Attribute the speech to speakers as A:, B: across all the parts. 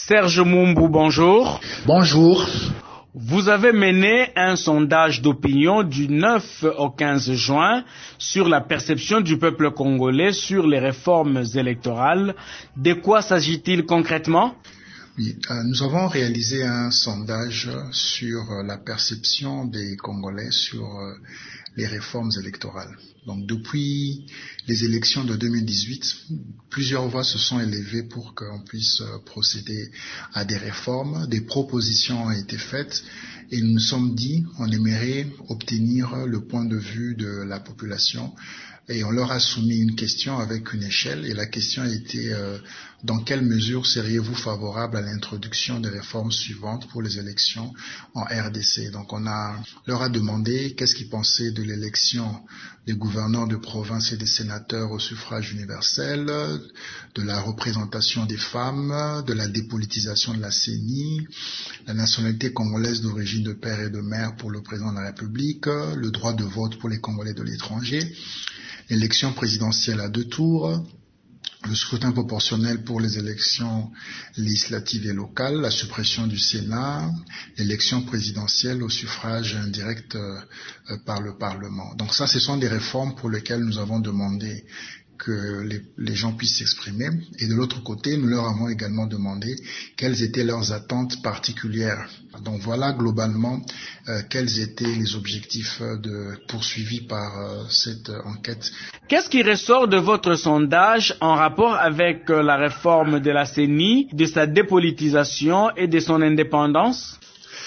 A: Serge Mumbou, bonjour.
B: Bonjour.
A: Vous avez mené un sondage d'opinion du 9 au 15 juin sur la perception du peuple congolais sur les réformes électorales. De quoi s'agit-il concrètement?
B: Oui, nous avons réalisé un sondage sur la perception des Congolais sur les réformes électorales. Donc depuis les élections de 2018, plusieurs voix se sont élevées pour qu'on puisse procéder à des réformes. Des propositions ont été faites et nous nous sommes dit on aimerait obtenir le point de vue de la population. Et on leur a soumis une question avec une échelle et la question a été dans quelle mesure seriez-vous favorable à l'introduction des réformes suivantes pour les élections en RDC. Donc leur a demandé qu'est-ce qu'ils pensaient de l'élection des gouverneurs de province et des sénateurs au suffrage universel, de la représentation des femmes, de la dépolitisation de la CENI, la nationalité congolaise d'origine de père et de mère pour le président de la République, le droit de vote pour les Congolais de l'étranger, l'élection présidentielle à 2 tours, le scrutin proportionnel pour les élections législatives et locales, la suppression du Sénat, l'élection présidentielle au suffrage indirect par le Parlement. Donc ça, ce sont des réformes pour lesquelles nous avons demandé que les gens puissent s'exprimer. Et de l'autre côté, nous leur avons également demandé quelles étaient leurs attentes particulières. Donc voilà globalement quels étaient les objectifs poursuivis par cette enquête.
A: Qu'est-ce qui ressort de votre sondage en rapport avec la réforme de la CENI, de sa dépolitisation et de son indépendance?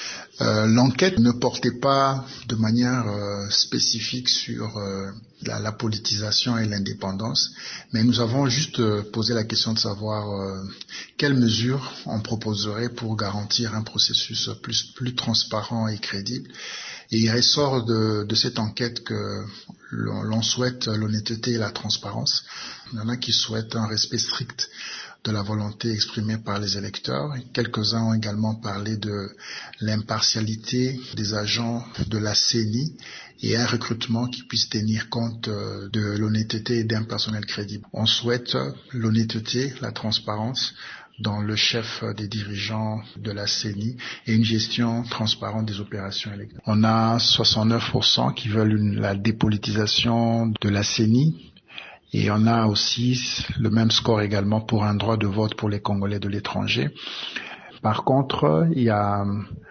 B: L'enquête ne portait pas de manière spécifique sur la politisation et l'indépendance, mais nous avons juste posé la question de savoir quelles mesures on proposerait pour garantir un processus plus transparent et crédible. Et il ressort de cette enquête que l'on souhaite l'honnêteté et la transparence. Il y en a qui souhaitent un respect strict de la volonté exprimée par les électeurs. Quelques-uns ont également parlé de l'impartialité des agents de la CENI et un recrutement qui puisse tenir compte de l'honnêteté d'un personnel crédible. On souhaite l'honnêteté, la transparence dans le chef des dirigeants de la CENI et une gestion transparente des opérations électorales. On a 69% qui veulent la dépolitisation de la CENI. Et on a aussi le même score également pour un droit de vote pour les Congolais de l'étranger. Par contre, il y a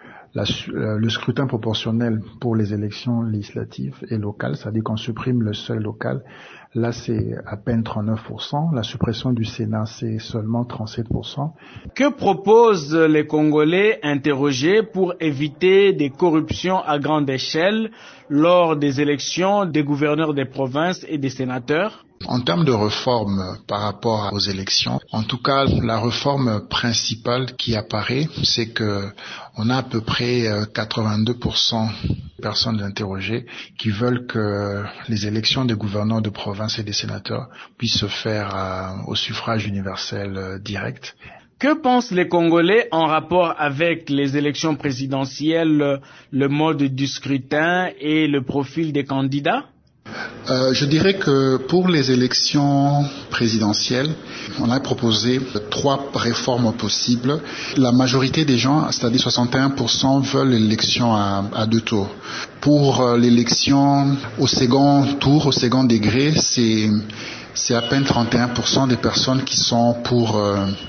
B: le scrutin proportionnel pour les élections législatives et locales, c'est-à-dire qu'on supprime le seuil local. Là, c'est à peine 39%. La suppression du Sénat, c'est seulement 37%.
A: Que proposent les Congolais interrogés pour éviter des corruptions à grande échelle lors des élections des gouverneurs des provinces et des sénateurs?
B: En termes de réforme par rapport aux élections, en tout cas, la réforme principale qui apparaît, c'est que on a à peu près 82% de personnes interrogées qui veulent que les élections des gouverneurs de province et des sénateurs puissent se faire au suffrage universel direct.
A: Que pensent les Congolais en rapport avec les élections présidentielles, le mode du scrutin et le profil des candidats?
B: Je dirais que pour les élections présidentielles, on a proposé 3 réformes possibles. La majorité des gens, c'est-à-dire 61%, veulent l'élection à 2 tours. Pour l'élection au second tour, au second degré, c'est à peine 31% des personnes qui sont pour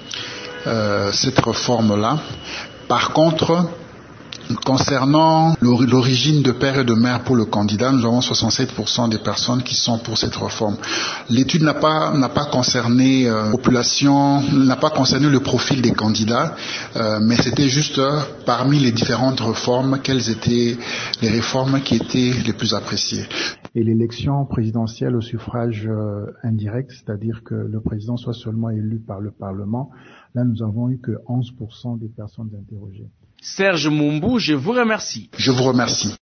B: cette réforme-là. Par contre, concernant l'origine de père et de mère pour le candidat, nous avons 67% des personnes qui sont pour cette réforme. L'étude n'a pas concerné la population, n'a pas concerné le profil des candidats, mais c'était juste parmi les différentes réformes, quelles étaient les réformes qui étaient les plus appréciées.
C: Et l'élection présidentielle au suffrage indirect, c'est-à-dire que le président soit seulement élu par le Parlement, là nous avons eu que 11% des personnes interrogées.
A: Serge Mumbou, je vous remercie.
B: Je vous remercie.